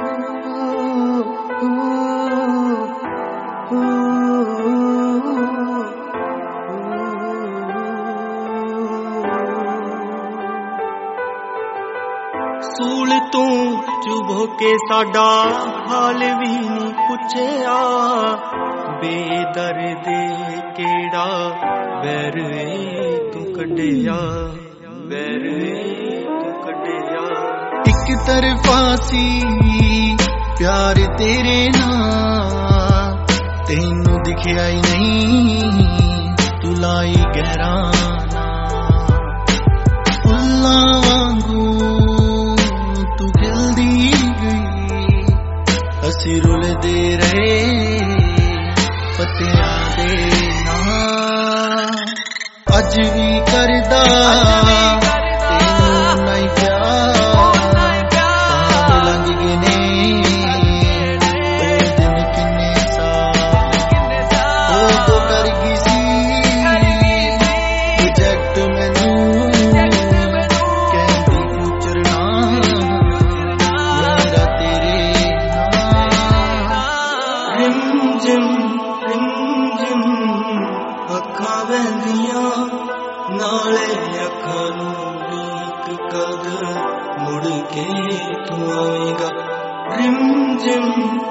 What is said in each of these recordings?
सूल तू चुभो के साडा हाल भी नहीं पुछया बेदर्दे केड़ा वैर तू कढ़िया वैर तू कढ़िया एक तरफा सी प्यार तेरे नाल तैनू दिखिया ही नहीं तू लाई गहरा फुल्लां वांगू असी रुलदे रहे पत्तियां दे नाल अज भी करदा तैनूं नहीं प्यार लंघ गए ने ओ दिन किन्ने साल ओ तो कर गई सी प्रोजेक्ट मैनू कहंदी फ्यूचर ना मेरा तेरे रिमझिम अखां वहंदियां नाले अखां नूं लीक कद मुड़ के तू आएगा रिमझिम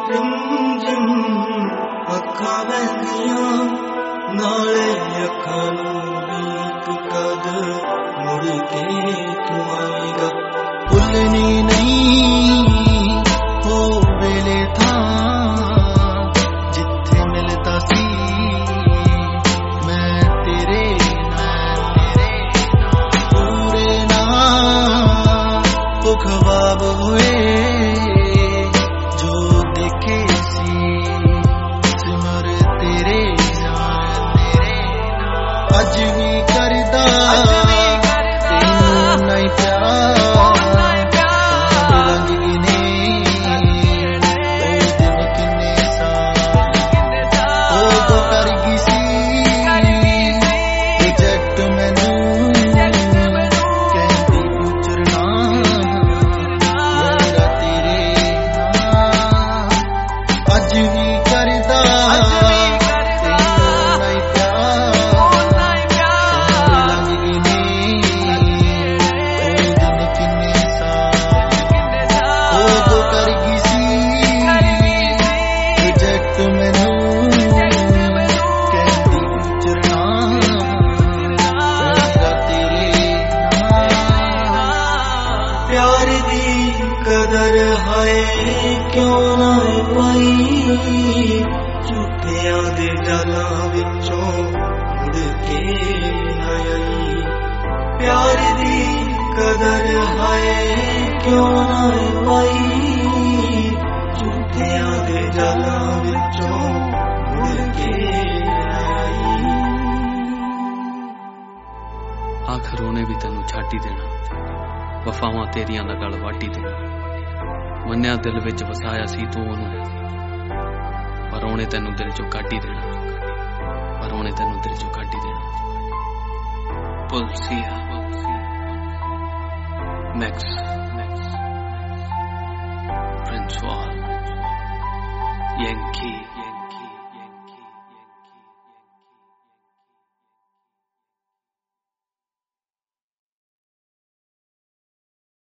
अखां वहंदियां नाले अखां नूं लीक कद मुड़ के तू आएगा भुलनी नहीं हो वेले था ख्वाब हुए जो देखे सी सिमर तेरे अज भी करदा तैनूं नहीं प्यार लंघ गए ने ओ दिन किन्ने साल ओ तो कर गई सी प्रोजेक्ट मैनू प्यार दी कदर है क्यों ना पाई झूठियां दे जालां विचों मुड़ के ना आई प्यार दी कदर है क्यों ना पाई झूठियां दे जालां विचों मुड़ के ना आई आखिर उन्हें भी तेनू छड्ड ही देना वफावां तेरियां दा गल वाटी देना मन्निया दिल विच वसाया सी तू ओनू पर ओने तैनू दिल चों कढ ही देना पर ओने तैनू दिल चों कढ ही देना पुलसिया मैक्स प्रिंस वाल Yankee